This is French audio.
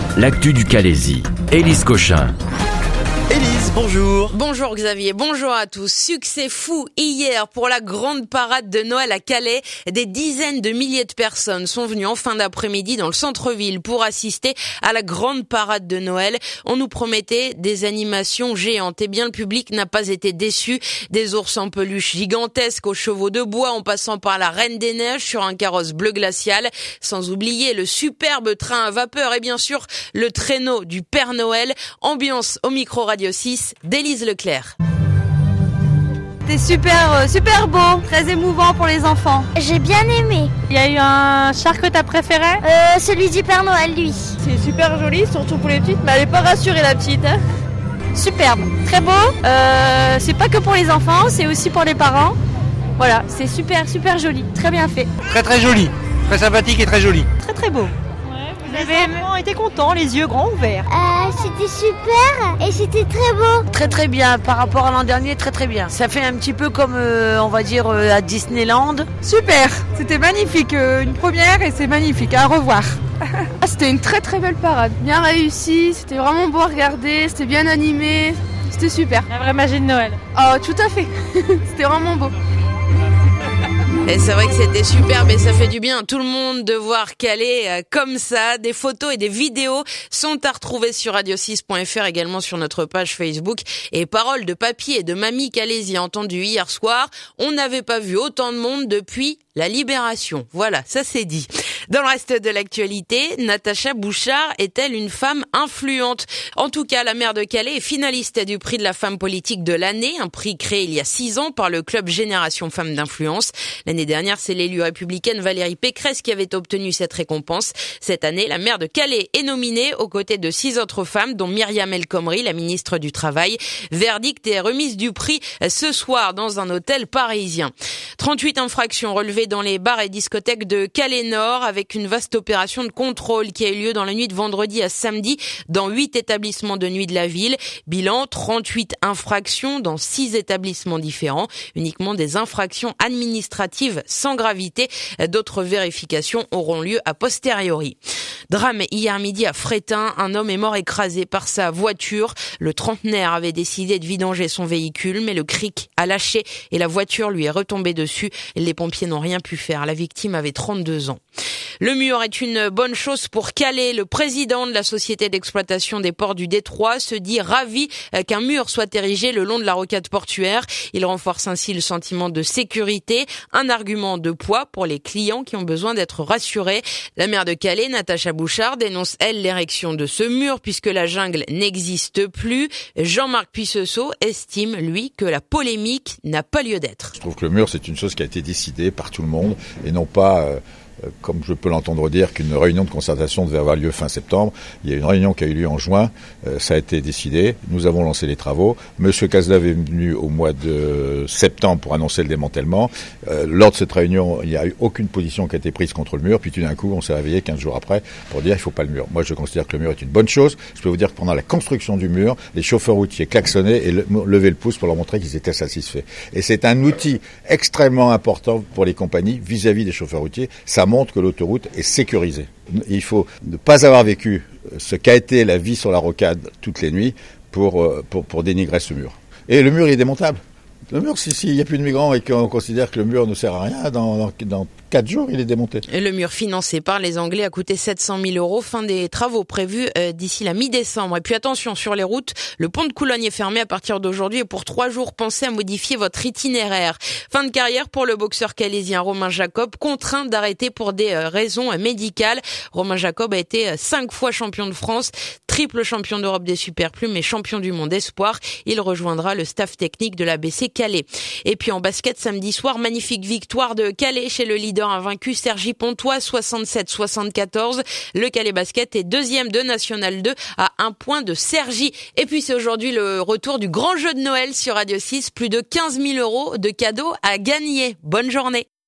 L'actu du Calaisis. Élise Cochin. Élise, bonjour. Bonjour Xavier, bonjour à tous. Succès fou hier pour la grande parade de Noël à Calais. Des dizaines de milliers de personnes sont venues en fin d'après-midi dans le centre-ville pour assister à la grande parade de Noël. On nous promettait des animations géantes. Eh bien, le public n'a pas été déçu. Des ours en peluche gigantesques aux chevaux de bois en passant par la Reine des Neiges sur un carrosse bleu glacial. Sans oublier le superbe train à vapeur et bien sûr le traîneau du Père Noël. Ambiance au micro Radio 6 d'Élise Leclerc. C'était super beau, très émouvant pour les enfants. J'ai bien aimé. Il y a eu un char que t'as préféré? Celui du Père Noël, lui. C'est super joli, surtout pour les petites, mais elle est pas rassurée la petite. Hein. Superbe, très beau. C'est pas que pour les enfants, c'est aussi pour les parents. Voilà, c'est super joli, très bien fait. Très joli, très sympathique et très joli. Très beau. Les enfants étaient contents, les yeux grands ouverts. C'était super et c'était très beau. Très bien, par rapport à l'an dernier, très bien. Ça fait un petit peu comme, on va dire, à Disneyland. Super, c'était magnifique, une première et c'est magnifique, à revoir. C'était une très belle parade, bien réussie, c'était vraiment beau à regarder, c'était bien animé, c'était super. La vraie magie de Noël. Oh, tout à fait, c'était vraiment beau. Et c'est vrai que c'était superbe et ça fait du bien tout le monde de voir Calais comme ça. Des photos et des vidéos sont à retrouver sur radio6.fr, également sur notre page Facebook. Et paroles de papy et de mamie Calaisie entendues hier soir. On n'avait pas vu autant de monde depuis la Libération. Voilà, ça c'est dit. Dans le reste de l'actualité, Natacha Bouchart est-elle une femme influente? En tout cas, la maire de Calais est finaliste du prix de la femme politique de l'année, un prix créé il y a 6 ans par le club Génération Femmes d'Influence. L'année dernière, c'est l'élue républicaine Valérie Pécresse qui avait obtenu cette récompense. Cette année, la maire de Calais est nominée aux côtés de 6 autres femmes, dont Myriam El Khomri, la ministre du Travail. Verdict et remise du prix ce soir dans un hôtel parisien. 38 infractions relevées dans les bars et discothèques de Calais-Nord avec une vaste opération de contrôle qui a eu lieu dans la nuit de vendredi à samedi dans 8 établissements de nuit de la ville. Bilan, 38 infractions dans 6 établissements différents. Uniquement des infractions administratives sans gravité. D'autres vérifications auront lieu a posteriori. Drame hier midi à Fréthun. Un homme est mort écrasé par sa voiture. Le trentenaire avait décidé de vidanger son véhicule, mais le cric a lâché et la voiture lui est retombée dessus. Les pompiers n'ont rien pu faire. La victime avait 32 ans. Le mur est une bonne chose pour Calais. Le président de la société d'exploitation des ports du Détroit se dit ravi qu'un mur soit érigé le long de la rocade portuaire. Il renforce ainsi le sentiment de sécurité, un argument de poids pour les clients qui ont besoin d'être rassurés. La maire de Calais, Natacha Bouchart, dénonce elle l'érection de ce mur puisque la jungle n'existe plus. Jean-Marc Puisseau estime, lui, que la polémique n'a pas lieu d'être. Je trouve que le mur, c'est une chose qui a été décidée par tout le monde et non pas... comme je peux l'entendre dire qu'une réunion de concertation devait avoir lieu fin septembre. Il y a une réunion qui a eu lieu en juin, ça a été décidé, nous avons lancé les travaux. Monsieur Cazeneuve est venu au mois de septembre pour annoncer le démantèlement. Lors de cette réunion, il n'y a eu aucune position qui a été prise contre le mur, puis tout d'un coup, on s'est réveillé 15 jours après pour dire il ne faut pas le mur. Moi, je considère que le mur est une bonne chose. Je peux vous dire que pendant la construction du mur, les chauffeurs routiers klaxonnaient et levaient le pouce pour leur montrer qu'ils étaient satisfaits. Et c'est un outil extrêmement important pour les compagnies vis-à-vis des chauffeurs routiers. Ça montre que l'autoroute est sécurisée. Il faut ne pas avoir vécu ce qu'a été la vie sur la rocade toutes les nuits pour dénigrer ce mur. Et le mur, il est démontable. Le mur, s'il n'y a plus de migrants et qu'on considère que le mur ne sert à rien, dans 4 jours, il est démonté. Et le mur financé par les Anglais a coûté 700 000 €. Fin des travaux prévus d'ici la mi-décembre. Et puis attention, sur les routes, le pont de Coulogne est fermé à partir d'aujourd'hui et pour 3 jours, pensez à modifier votre itinéraire. Fin de carrière pour le boxeur calaisien Romain Jacob, contraint d'arrêter pour des raisons médicales. Romain Jacob a été 5 fois champion de France, triple champion d'Europe des superplumes et champion du monde espoir. Il rejoindra le staff technique de l'ABC Calais. Et puis en basket, samedi soir, magnifique victoire de Calais chez le leader invaincu Cergy Pontoise, 67-74. Le Calais Basket est deuxième de National 2 à 1 point de Cergy. Et puis c'est aujourd'hui le retour du grand jeu de Noël sur Radio 6. Plus de 15 000 € de cadeaux à gagner. Bonne journée.